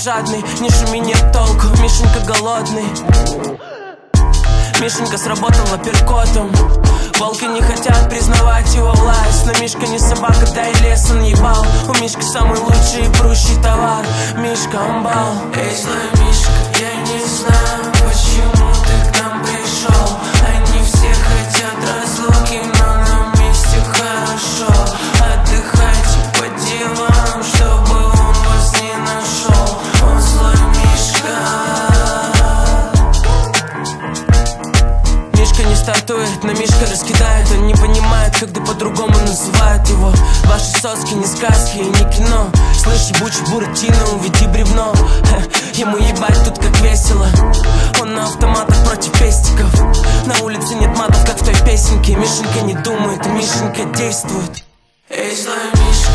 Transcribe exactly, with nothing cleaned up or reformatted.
жадный, не шуми, нет толку, Мишенька голодный. Мишенька сработал апперкотом. Волки не хотят признавать его власть, но Мишка не собака, да и лес он ебал. У Мишки самый лучший и прущий товар, Мишка амбал. Эй, злой Мишка, я не знаю, почему ты к нам пришел. Они все хотят разлуки, но нам вместе хорошо. Отдыхайте по диванам, чтобы он вас не нашел. Он злой Мишка. Мишка не стартует, но Мишка раскидает. Он не понимает, когда по-другому называют его. Ваши соски не сказки и не кино. Слышь, ебучий Буратино, уведи бревно. Ха, ему ебать тут как весело. Он на автоматах против пестиков. На улице нет матов, как в той песенке. Мишенька не думает, Мишенька действует. Эй, злой Мишка,